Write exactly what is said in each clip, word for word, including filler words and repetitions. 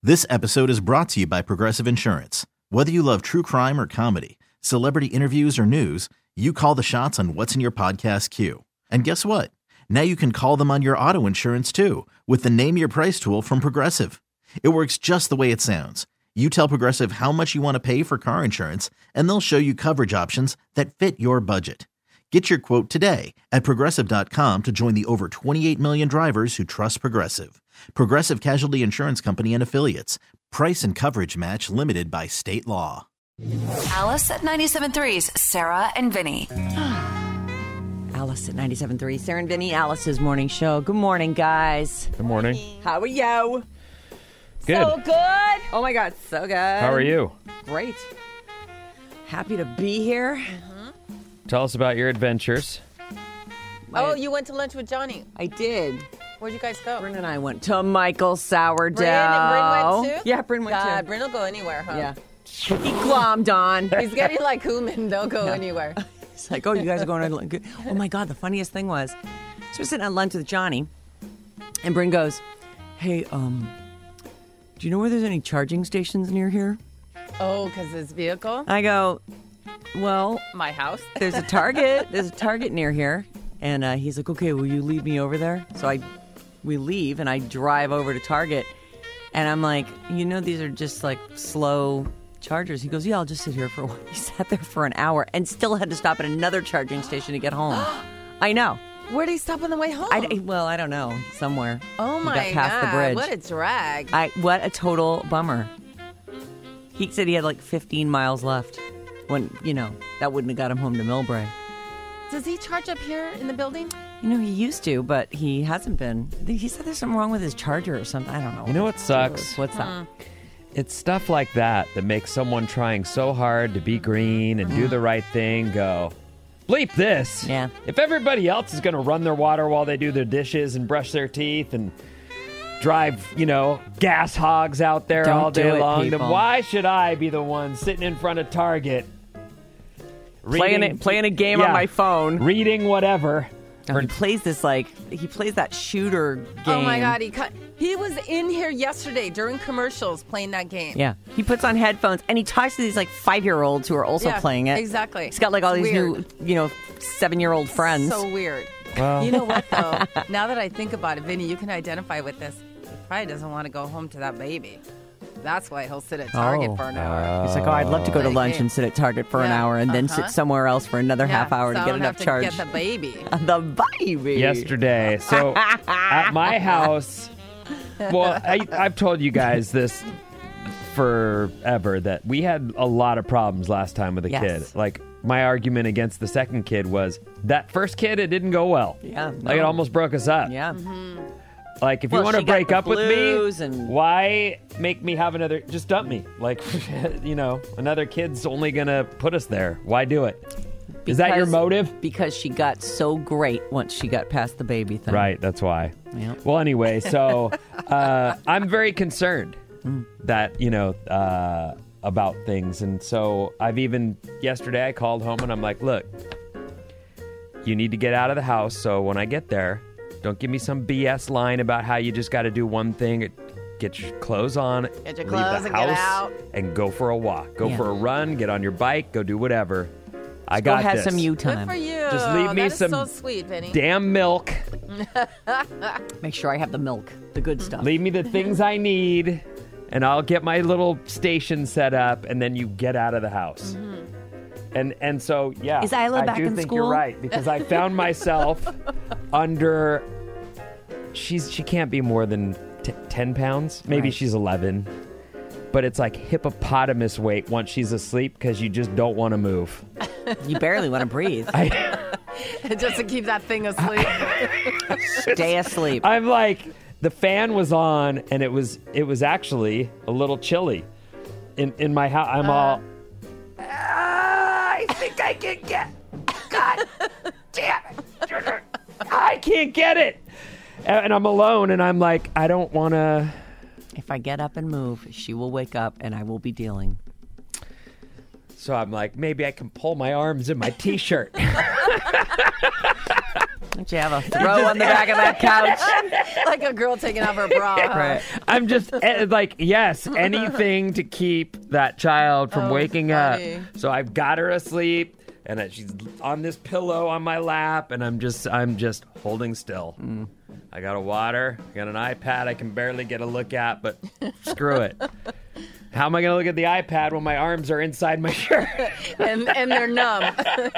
This episode is brought to you by Progressive Insurance. Whether you love true crime or comedy, celebrity interviews or news, you call the shots on what's in your podcast queue. And guess what? Now you can call them on your auto insurance too with the Name Your Price tool from Progressive. It works just the way it sounds. You tell Progressive how much you want to pay for car insurance, and they'll show you coverage options that fit your budget. Get your quote today at Progressive dot com to join the over twenty-eight million drivers who trust Progressive. Progressive Casualty Insurance Company and Affiliates. Price and coverage match limited by state law. Alice at ninety-seven point three's Sarah and Vinny. Alice at ninety-seven point three. Sarah and Vinny, Alice's morning show. Good morning, guys. Good morning. How are you? Good. So good. Oh, my God. So good. How are you? Great. Happy to be here. Tell us about your adventures. Oh, you went to lunch with Johnny. I did. Where'd you guys go? Bryn and I went to Michael Sourdough. Bryn and Bryn went too? Yeah, Bryn went God, too. Bryn will go anywhere, huh? Yeah. He glommed on. He's getting like Human. They'll go Yeah. anywhere. It's like, oh, you guys are going to lunch. Oh, my God. The funniest thing was, so we're sitting at lunch with Johnny, and Bryn goes, hey, um, do you know where there's any charging stations near here? Oh, because his vehicle? I go, well, My house? there's a Target. There's a Target near here. And uh, he's like, okay, will you leave me over there? So I, we leave, and I drive over to Target. And I'm like, you know, these are just like slow chargers. He goes, yeah, I'll just sit here for a while. He sat there for an hour and still had to stop at another charging station to get home. I know. Where did he stop on the way home? I, well, I don't know. Somewhere. oh, He my got past God. the bridge. What a drag. I What a total bummer. He said he had like fifteen miles left. When, you know, that wouldn't have got him home to Millbrae. Does he charge up here in the building? You know, he used to, but he hasn't been. He said there's something wrong with his charger or something. I don't know. You know what sucks? What's that? It's stuff like that that makes someone trying so hard to be green and do the right thing go, bleep this. Yeah. If everybody else is going to run their water while they do their dishes and brush their teeth and drive, you know, gas hogs out there Don't all day do it, long, people. then why should I be the one sitting in front of Target Playing reading- it, playing a game on Yeah. my phone. reading whatever? Oh, he plays this like he plays that shooter game. Oh, my God. He cut. He was in here yesterday during commercials playing that game. Yeah, he puts on headphones and he talks to these like five-year-olds who are also Yeah, playing it. exactly. He's got like all It's these weird. new, you know, seven-year-old friends. So weird. Well, You know what, though? Now that I think about it, Vinny, you can identify with this. He probably doesn't want to go home to that baby. That's why he'll sit at Target Oh. for an hour. He's like, oh, I'd love to go to Like lunch me. and sit at Target for an Yeah, hour and then uh-huh. sit somewhere else for another half Yeah, hour so to I get don't enough have to charge. Get the baby. The baby. yesterday. So at my house, well, I, I've told you guys this forever that we had a lot of problems last time with a Yes. kid. Like my argument against the second kid was that first kid, it didn't go well. Yeah, Like it no. almost broke us up. Yeah. Like if Well, you want to she got break the up with blues me, and- why make me have another? Just dump me. Like you know, another kid's only gonna put us there. Why do it? Is that your Because- motive? Because she got so great once she got past the baby thing. Right, that's why. Yeah. Well, anyway, so uh, I'm very concerned that, you know, uh, about things. And so I've even, yesterday I called home and I'm like, look, you need to get out of the house. So when I get there, don't give me some B S line about how you just got to do one thing. Get your clothes on, Get your leave clothes the and get house, out. and go for a walk. Go Yeah. for a run, get on your bike, go do whatever. I Go got have this. some you Good time. for you. Just leave me That is some so sweet, Vinny. Damn milk. Make sure I have the milk, the good stuff. Leave me the things I need, and I'll get my little station set up, and then you get out of the house. And and so, yeah. Is Isla I back do in think school? you're right, because I found myself under, she's she can't be more than t- ten pounds. Maybe Right. she's eleven. But it's like hippopotamus weight once she's asleep, because you just don't want to move. You barely want to breathe. I, Just to keep that thing asleep. Stay asleep. I'm like, the fan was on, and it was it was actually a little chilly in in my house. I'm all, "Ah, I think I can get. God damn it! I can't get it." And I'm alone, and I'm like, I don't want to. If I get up and move, she will wake up and I will be dealing. So I'm like, maybe I can pull my arms in my t-shirt. Don't you have a throw on the back of that couch? Like a girl taking off her bra. huh? Right. I'm just eh, like, yes, anything to keep that child from Oh, waking funny. up. So I've got her asleep, and uh, she's on this pillow on my lap, and I'm just, I'm just holding still. Mm. I got a water, I got an iPad I can barely get a look at, but screw it. How am I going to look at the iPad when my arms are inside my shirt? And, and they're numb.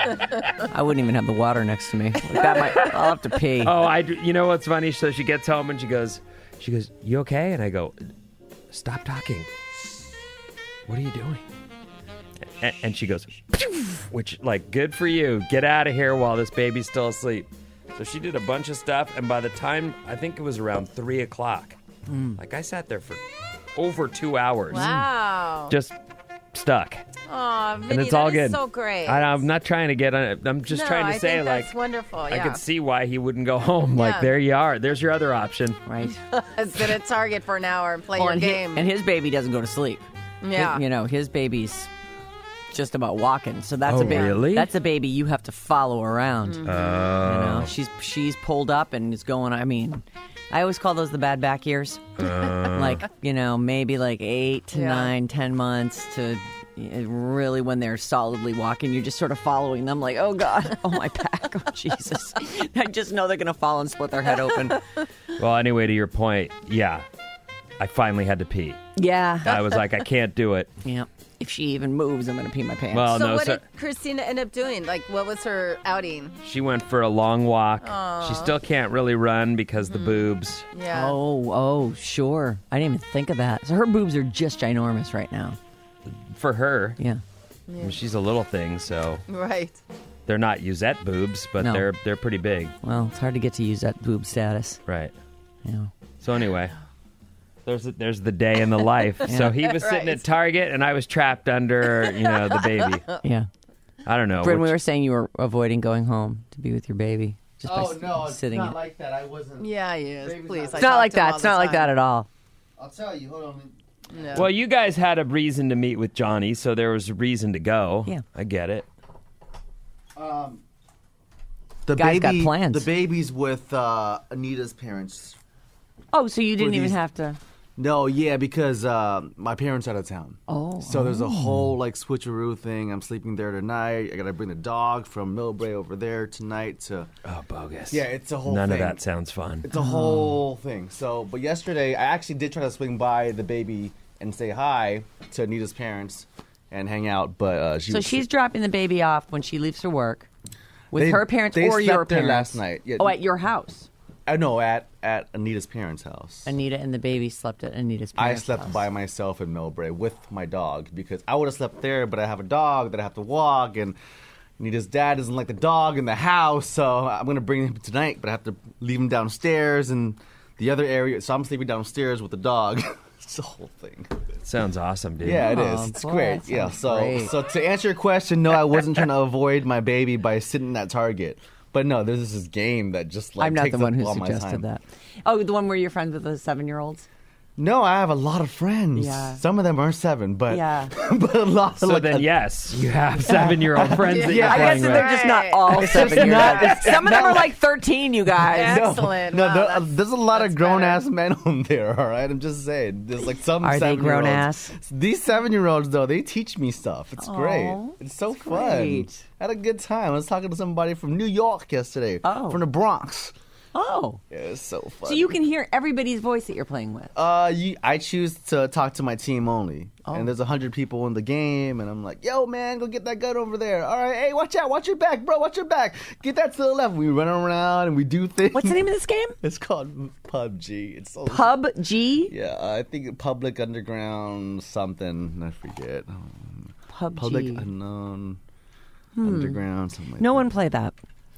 I wouldn't even have the water next to me. Like that might, I'll have to pee. Oh, I. You know what's funny? So she gets home and she goes, she goes, "You okay?" And I go, "Stop talking. What are you doing?" And, and she goes, which, like, good for you. Get out of here while this baby's still asleep. So she did a bunch of stuff, and by the time I think it was around three o'clock, like I sat there for over two hours, Wow. just stuck. Aw, Vinny, And it's that all is good. so great. I, I'm not trying to get on it. I'm just no, trying to I say, think like, that's wonderful. I Yeah. could see why he wouldn't go home. Yeah. Like, there you are. There's your other option. Right. Sit at Target for an hour and play Well, your and, game. Hi- and his baby doesn't go to sleep. yeah. His- you know, his baby's just about walking. So that's Oh, a baby. really? That's a baby you have to follow around. Mm-hmm. You know, she's she's pulled up and is going. I mean, I always call those the bad back years. Like, you know, maybe like eight to Yeah. nine, ten months to uh, really when they're solidly walking. You're just sort of following them. Like, oh God, oh my back, oh Jesus. I just know they're gonna fall and split their head open. Well, anyway, to your point, yeah, I finally had to pee. Yeah, I was like, I can't do it. yeah. If she even moves, I'm gonna pee my pants. Well, so no, what so did Christina end up doing? Like, what was her outing? she went for a long walk. She still can't really run because the boobs. Yeah. Oh, oh, sure. I didn't even think of that. So her boobs are just ginormous right now. For her, Yeah. I mean, she's a little thing, so Right. they're not Uzette boobs, but No. they're they're pretty big, Well, it's hard to get to use that boob status. right? Yeah. So anyway, there's there's the day in the life. So he was sitting Right. at Target, and I was trapped under, you know, the baby. Yeah. I don't know. Bryn, which- we were saying you were avoiding going home to be with your baby. Just by Oh s- no, it's sitting not it. like that. I wasn't. Yeah, he is. Baby's Please. not- I It's not talk like to him that. all It's the not like that time. at all. I'll tell you. Hold on. No. Well, you guys had a reason to meet with Johnny, so there was a reason to go. Yeah. I get it. Um, the Guy's got baby, plans. The baby's with uh, Anita's parents. Oh, so you didn't For even these- have to. No, yeah, because uh, my parents are out of town. Oh. So there's a whole like switcheroo thing. I'm sleeping there tonight. I gotta bring the dog from Millbrae over there tonight to. Oh, bogus. Yeah, it's a whole None thing. of that sounds fun. It's a whole thing. So, but yesterday I actually did try to swing by the baby and say hi to Anita's parents and hang out, but uh, she So was she's dropping the baby off when she leaves for work with They- her parents they or slept your there parents. last night. Yeah. Oh, at your house. I know at at Anita's parents' house. Anita and the baby slept at Anita's I parents' slept house. by myself in Millbrae with my dog because I would have slept there, but I have a dog that I have to walk, and Anita's dad doesn't like the dog in the house, so I'm gonna bring him tonight, but I have to leave him downstairs in the other area, so I'm sleeping downstairs with the dog. It's the whole thing. Sounds awesome, dude. Yeah, it Oh, is. It's boy, great. that Yeah. sounds So, great. so to answer your question, no, I wasn't trying to avoid my baby by sitting at Target. But no, there's this game that just like I'm not takes the one up who all my suggested time. that. Oh, the one where you're friends with the seven-year-olds? No, I have a lot of friends. Yeah. Some of them are seven, but Yeah. but a lot. So like then, a- yes, you have seven-year-old friends that you're Yeah, I guess playing with. they're just not Right. all seven-year-olds. not- Some of them are like thirteen, you guys. No, Excellent. No, Wow, there- that's- there's a lot that's of grown better. ass men on there. All right, I'm just saying. There's like some. Are they seven-year-olds. grown-ass? These seven year olds though, they teach me stuff. It's great. Aw, It's so that's fun. great. I had a good time. I was talking to somebody from New York yesterday. Oh. From the Bronx. Oh. Yeah, it's so fun. So you can hear everybody's voice that you're playing with. Uh, you, I choose to talk to my team only, Oh. and there's a hundred people in the game, and I'm like, "Yo, man, go get that gun over there." All right, hey, watch out, watch your back, bro, watch your back. Get that to the left. We run around and we do things. What's the name of this game? It's called P U B G. It's so Pub G? Yeah, I think Public Underground something. I forget. Pub Public G. Unknown Underground something. Like No that. one play that.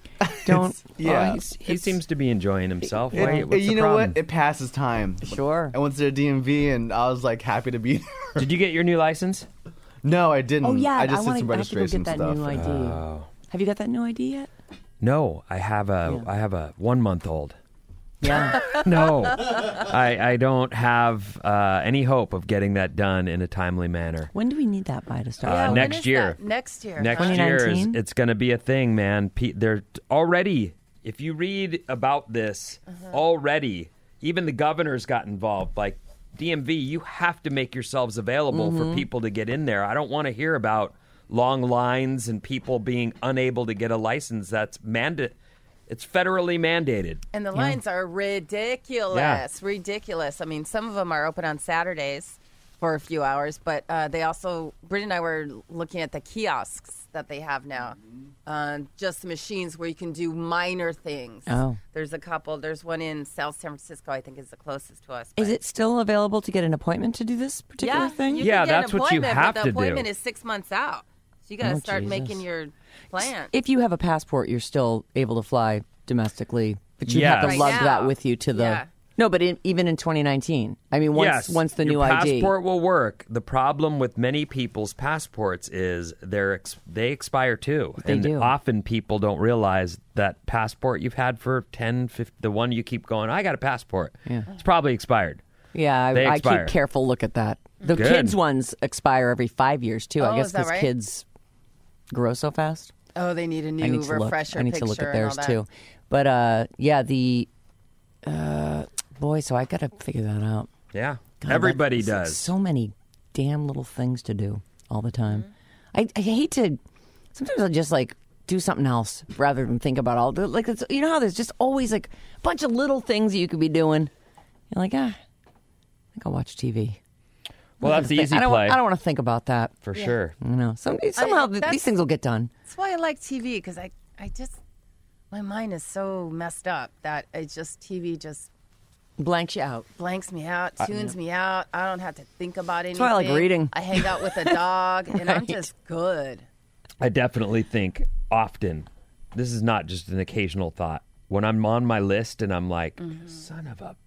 Don't. Yeah, Well, he's- he seems to be enjoying himself. It- Why- it- what's you the know problem? what? It passes time. Sure. I went to the D M V and I was like happy to be there. Did you get your new license? No, I didn't. Oh yeah, I just did want some to have to go registration get that stuff. new I D. Oh. Have you got that new I D yet? No, I have a I Yeah. have a one month old. Yeah. No, I I don't have uh, any hope of getting that done in a timely manner. When do we need that by to start? Uh, Yeah, when next is year. that? Next year. Next huh? year is twenty nineteen? it's going to be a thing, man. Pe- they're already If you read about this Uh-huh. already, even the governors got involved. Like D M V, you have to make yourselves available Mm-hmm. for people to get in there. I don't want to hear about long lines and people being unable to get a license. That's mandated. It's federally mandated. And the lines are ridiculous. Yeah. Ridiculous. I mean, some of them are open on Saturdays for a few hours, but uh, they also, Britt and I were looking at the kiosks that they have now. Uh, just machines where you can do minor things. Oh. There's a couple. There's one in South San Francisco, I think is the closest to us. Is but- it still available to get an appointment to do this particular yeah, thing? You Yeah, can get that's an what you appointment, have but to the do. appointment is six months out. So you got to Oh, start Jesus. making your plan. If you have a passport, you're still able to fly domestically, but you Yes. have to Right lug now. that with you to the. Yeah. No, but in, even in twenty nineteen, I mean, once yes, once the your new I D. passport will work. The problem with many people's passports is they're ex- they expire too. They and do. often people don't realize that passport you've had for ten, fifty, the one you keep going, I got a passport. Yeah. It's probably expired. Yeah, They I, I expire. keep careful look at that. The Good. kids ones expire every five years too. Oh, I guess is that because right? kids grow so fast. Oh, they need a new I need to look. refresher I need to picture look at and theirs all that. too. But uh, yeah, the uh, boy. So I got to figure that out. Yeah. God, Everybody that's, like, does. so many damn little things to do all the time. Mm-hmm. I, I hate to. Sometimes I'll just like do something else rather than think about all the like. It's, you know how there's just always like a bunch of little things that you could be doing. You're like, ah, I think I'll watch T V. Well, that's the easy I don't, play I don't want to think about that. for sure. You know, some, somehow th- that's- these things will get done. That's why I like T V because I, I just, my mind is so messed up that I just T V just Blanks you out. blanks me out, tunes me out. I don't have to think about anything. why I like reading. I hang out with a dog, and I'm Right. just good. I definitely think often, this is not just an occasional thought. When I'm on my list and I'm like, Mm-hmm. son of a,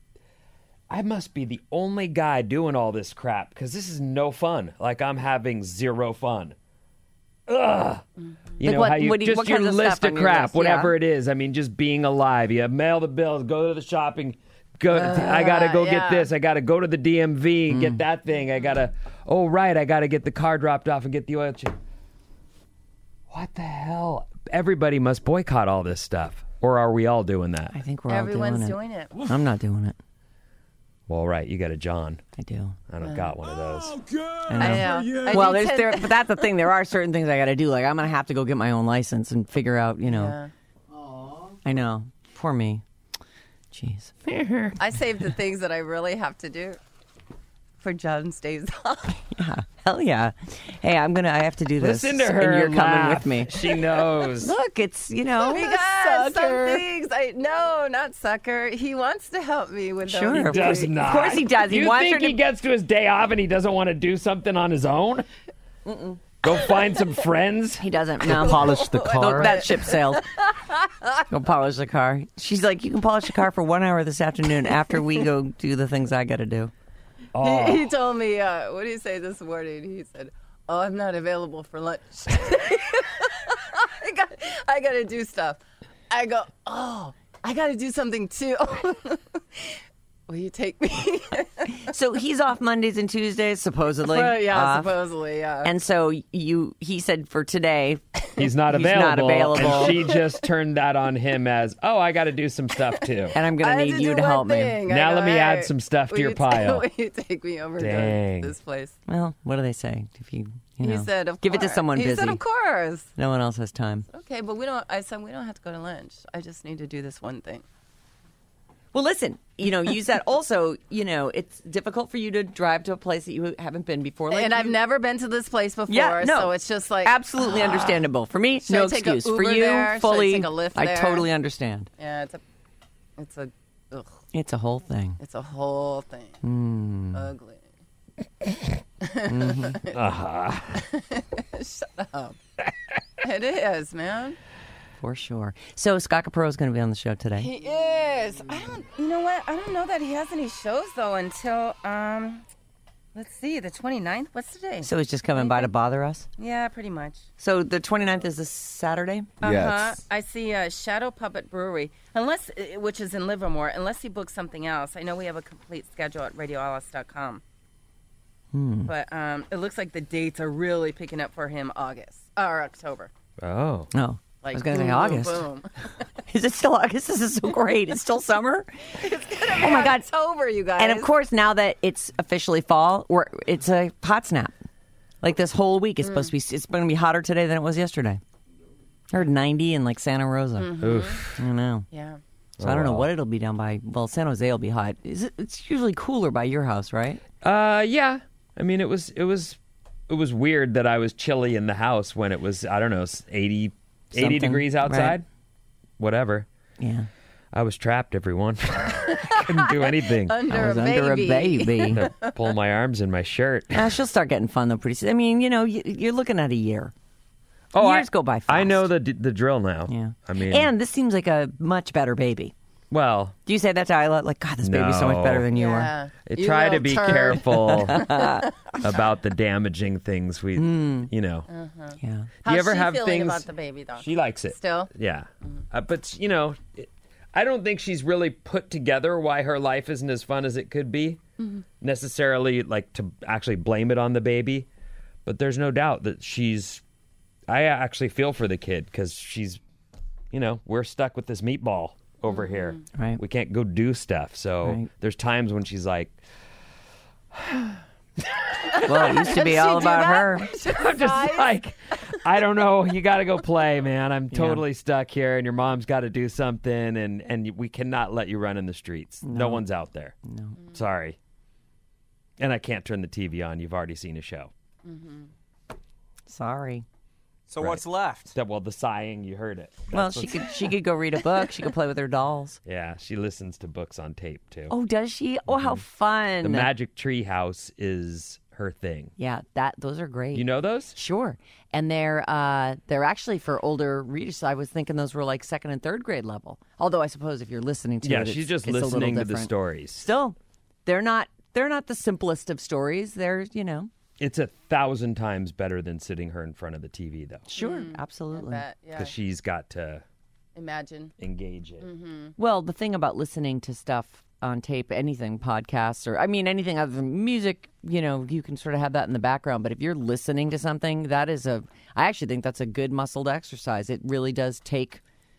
I must be the only guy doing all this crap because this is no fun. Like I'm having zero fun. Ugh. You Like know what- how you what do you- just what your kinds of list stuff of on your crap, list? whatever Yeah. it is. I mean, just being alive. You mail the bills, go to the shopping. Go. I gotta go yeah. get this. I gotta go to the D M V and Mm. get that thing. I gotta. Oh right, I gotta get the car dropped off and get the oil change. What the hell? Everybody must boycott all this stuff, or are we all doing that? I think we're Everyone's all doing doing it. it. I'm not doing it. Well, right, you got a John. I do. I don't got one of those. I know. I know. I Well, do there's tend- there, but that's the thing. There are certain things I got to do. Like I'm gonna have to go get my own license and figure out. You know. Yeah. I know. Poor me. Jeez. I save the things that I really have to do for John stays off. Yeah. Hell yeah. Hey, I'm gonna. I have to do this. Listen to her. And you're and coming laugh. with me. She knows. Look, it's you know. Because some sucker. things I no, not sucker. He wants to help me with those. Sure. He Does things. not. Of course he does. He you wants think her to- he gets to his day off and he doesn't want to do something on his own? Go find some friends. He doesn't. No. Polish the Go- car. that ship sailed. Go polish the car. She's like, you can polish the car for one hour this afternoon after we go do the things I got to do. Oh, He, he told me, uh, what did he say this morning? He said, "Oh, I'm not available for lunch. I got, I got to do stuff." I go, "Oh, I got to do something too." Will you take me? So he's off Mondays and Tuesdays, supposedly. Well, yeah, off. supposedly, yeah. And so you, he said for today, he's not He's available. not available. And she just turned that on him as, oh, I got to do some stuff too. and I'm going I to had need to you do to one help me. thing. I Now go, let me add "Hey, some stuff to will your you pile." will you take me over Dang. to this place? Well, what do they say? If you, you know, He said, "Of give it to course." someone he busy. said, "Of course." No one else has time. Okay, but we don't. I said we don't have to go to lunch. I just need to do this one thing. Well, listen, you know, use that. Also, you know, it's difficult for you to drive to a place that you haven't been before. Like and I've you- never been to this place before, Yeah, no. so it's just like absolutely understandable. For me, Should no I take a excuse. For Uber you, there? Should I fully, take a Lyft I there? totally understand. Yeah, it's a, it's a, ugh, It's a whole thing. it's a whole thing. Hmm. Ugly. Uh-huh. Shut up. It is, man. For sure. So Scott Capurro is going to be on the show today. He is. I don't. You know what? I don't know that he has any shows though until um. Let's see, the twenty-ninth. What's today? So he's just coming by to bother us. Yeah, pretty much. So the twenty-ninth is this Saturday? Uh-huh. Yes. I see uh, Shadow Puppet Brewery, unless uh, which is in Livermore, unless he books something else. I know we have a complete schedule at radio alice dot com. Hmm. But um, it looks like the dates are really picking up for him August or October. Oh. Oh. Like, I was going to boom, say boom, August. boom. Is it still August? This is so great. It's still summer. It's gonna be Oh, my God. October, you guys. And of course, now that it's officially fall, we're, it's a hot snap. Like this whole week is supposed to be, it's going to be hotter today than it was yesterday. I heard ninety in like Santa Rosa. Oof. I know. yeah. So I don't know wow. what it'll be down by. Well, San Jose will be hot. Is it, it's usually cooler by your house, right? Uh, yeah. I mean, it was it was it was weird that I was chilly in the house when it was I don't know eighty, eighty Something, degrees right. outside. Whatever. Yeah. I was trapped. Everyone couldn't do anything. Under I was a under a baby. baby. They're pulling my arms in my shirt. Uh, she'll start getting fun though pretty soon. I mean, you know, you, you're looking at a year. Oh, Years I, go by I know fast. the the drill now. Yeah. I mean, and this seems like a much better baby. well, Do you say that to Isla? Like, God, this baby's so much No. better than you are. Yeah. I You try to little be turd. careful about the damaging things we, Hmm. you know. Yeah. Do How's you ever she have feeling things? about the baby, though? She likes it. Still? Yeah. Uh, but, you know, it, I don't think she's really put together why her life isn't as fun as it could be, necessarily, like, to actually blame it on the baby. But there's no doubt that she's. I actually feel for the kid because she's, you know, we're stuck with this meatball over here. Right. We can't go do stuff. So Right. there's times when she's like, Well, it used to be Does all she do about that? her. I'm just like, I don't know. You got to go play, man. I'm totally stuck here, and your mom's got to do something, and, and we cannot let you run in the streets. No, one's out there. No. Sorry. And I can't turn the T V on. You've already seen a show. Sorry. So Right. what's left? That well, the sighing, you heard it. Well, That's she what's- could she could go read a book. She could play with her dolls. Yeah, she listens to books on tape too. Oh, does she? Oh, how fun! The Magic Tree House is her thing. Yeah, that those are great. You know those? Sure, and they're uh, they're actually for older readers. So I was thinking those were like second and third grade level. Although I suppose if you're listening to Yeah, it, she's it's- just it's a little listening to the different. stories. Still, they're not they're not the simplest of stories. They're you know It's a thousand times better than sitting her in front of the T V, though, sure, I absolutely. bet, yeah. because she's got to Imagine. engage it. Well, the thing about listening to stuff on tape, anything, podcasts, or I mean, anything other than music, you know, you can sort of have that in the background. But if you're listening to something, that is a, I actually think that's a good muscled exercise. It really does take,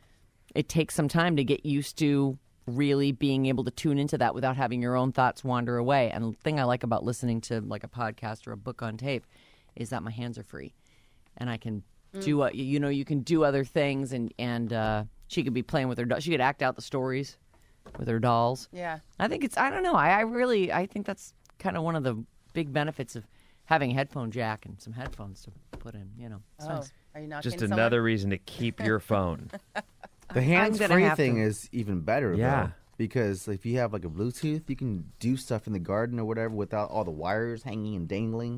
it takes some time to get used to really being able to tune into that without having your own thoughts wander away. And the thing I like about listening to like a podcast or a book on tape is that my hands are free and I can do what you know you can do other things and and uh, she could be playing with her do- she could act out the stories with her dolls. Yeah. I think it's I don't know I, I really I think that's kind of one of the big benefits of having a headphone jack and some headphones to put in. You know, it's Oh, nice. are you knocking Just someone? another reason to keep your phone. The gonna hands-free have thing to- is even better, Yeah. though, because if you have like a Bluetooth, you can do stuff in the garden or whatever without all the wires hanging and dangling.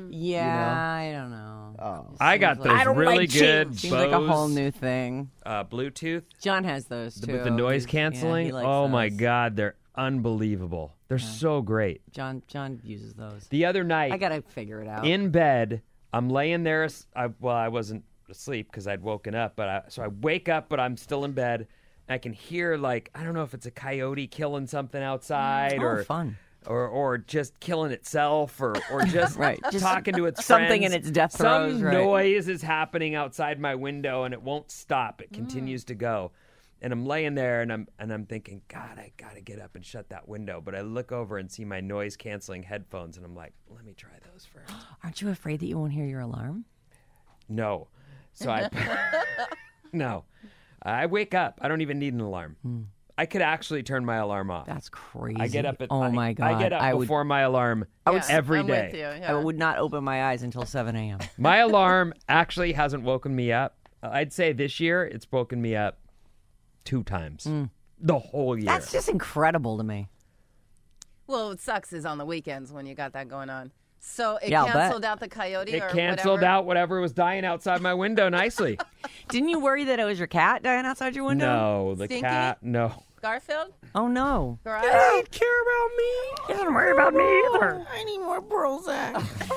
Yeah, I don't know. Oh. I got Seems those like- I don't really like good cheap. Seems like a whole Bose, new thing. uh, Bluetooth John has those too. with the noise He's- yeah, he canceling. likes oh my those. God, they're unbelievable. They're so great. John John uses those. The other night, I gotta figure it out. in bed, I'm laying there. as- I, well, I wasn't asleep because I'd woken up, but I, so I wake up, but I'm still in bed. I can hear like I don't know if it's a coyote killing something outside Oh, or fun. or or just killing itself or or just, Right, just talking to its something friends. in its death throes, Some right. noise is happening outside my window and it won't stop. Mm. It continues to go. And I'm laying there and I'm and I'm thinking, God, I gotta get up and shut that window. But I look over and see my noise canceling headphones and I'm like, let me try those first. Aren't you afraid that you won't hear your alarm? No. So I No. I wake up. I don't even need an alarm. I could actually turn my alarm off. That's crazy. I get up at oh I- my god! I get up I would before my alarm Yeah, every I'm day. with you. I Yeah. would not open my eyes until seven a.m. My alarm actually hasn't woken me up. I'd say this year it's woken me up two times. The whole year. That's just incredible to me. Well, what sucks is on the weekends when you got that going on. So it Yeah, I'll bet. canceled out the coyote it or canceled whatever? out whatever was dying outside my window nicely. Didn't you worry that it was your cat dying outside your window? No, the Stinky? cat. No. Garfield? Oh no! Garage? care about me. He doesn't worry about me either. I need more Prozac.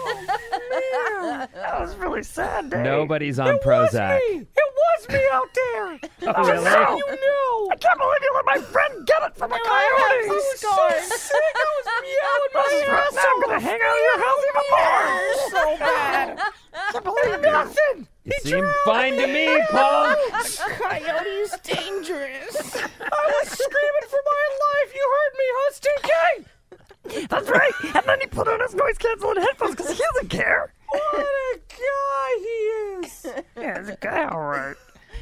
oh man, that was really sad. Day. Nobody's on Prozac. It was me out there. Oh, really? You know. I can't believe you let my friend get it from a coyote. Who's going? Sick. I was meowing my ass. Now I'm gonna hang out of your house even more. So bad. I can't believe nothing. He Seemed fine to me, punk. Coyote's dangerous. I was screaming for my life. You heard me, huh, Stinky? That's right. And then he put on his noise canceling headphones because he doesn't care. What a guy he is. Yeah, he's a guy, all right.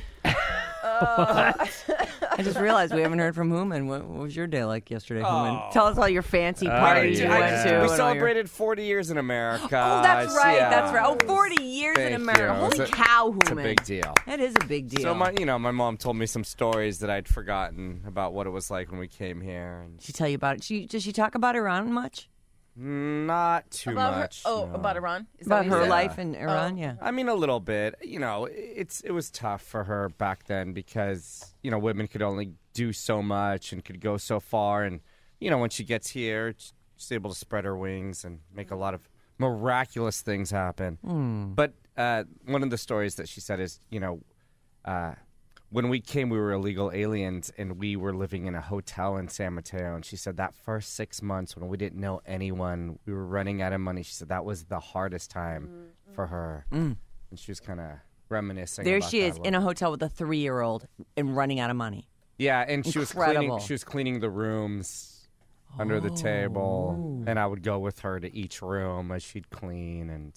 I just realized we haven't heard from Hooman. What, what was your day like yesterday, Hooman? Oh. Tell us all your fancy Oh, parties you yeah. went to. We and all your- celebrated forty years in America. Oh, that's right. Yeah. That's right. Oh, forty years Thank in America. you. Holy It's a- cow, Hooman. It's a big deal. That is a big deal. So my, you know, my mom told me some stories that I'd forgotten about what it was like when we came here, and Did she tell you about it? She, does she talk about Iran much? not too About her, much. oh, no. about Iran? Is that About what you her said? life in Iran? Oh. Yeah. I mean, a little bit. You know, it's it was tough for her back then because you know women could only do so much and could go so far, and you know when she gets here, she's able to spread her wings and make a lot of miraculous things happen. Mm. But uh, one of the stories that she said is, you know, uh, when we came, we were illegal aliens, and we were living in a hotel in San Mateo. And she said that first six months when we didn't know anyone, we were running out of money. She said that was the hardest time mm-hmm. for her. Mm. And she was kind of reminiscing. There about she that is a in little. a hotel with a three-year-old and running out of money. Yeah, and she was cleaning. Incredible. She was cleaning the rooms under the table, and I would go with her to each room as she'd clean and.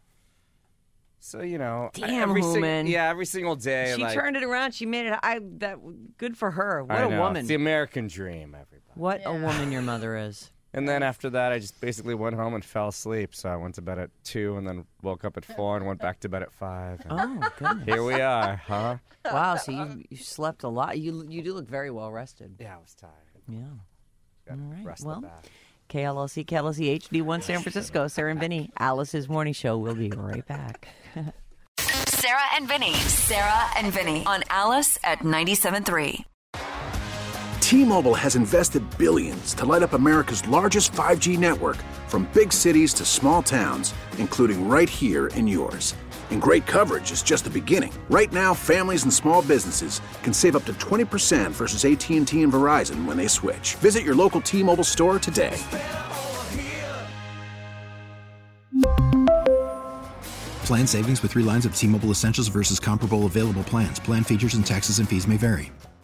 So you know, Damn, every sing- Hooman. yeah, every single day. She like, turned it around. She made it. I that good for her. What I a know, woman. It's the American dream, everybody. What a woman your mother is. And then after that, I just basically went home and fell asleep. So I went to bed at two, and then woke up at four, and went back to bed at five. And Oh goodness. here we are, huh? Wow. So you you slept a lot. You you do look very well rested. Yeah, I was tired. Yeah. Got All right, rest well- the bath. K L L C, K L L C H D one San Francisco. Sarah and Vinny, Alice's Morning Show. We'll be right back. Sarah and Vinny. Sarah and Vinny on Alice at ninety-seven point three. T-Mobile has invested billions to light up America's largest five G network, from big cities to small towns, including right here in yours. And great coverage is just the beginning. Right now, families and small businesses can save up to twenty percent versus A T and T and Verizon when they switch. Visit your local T-Mobile store today. Plan savings with three lines of T-Mobile Essentials versus comparable available plans. Plan features and taxes and fees may vary.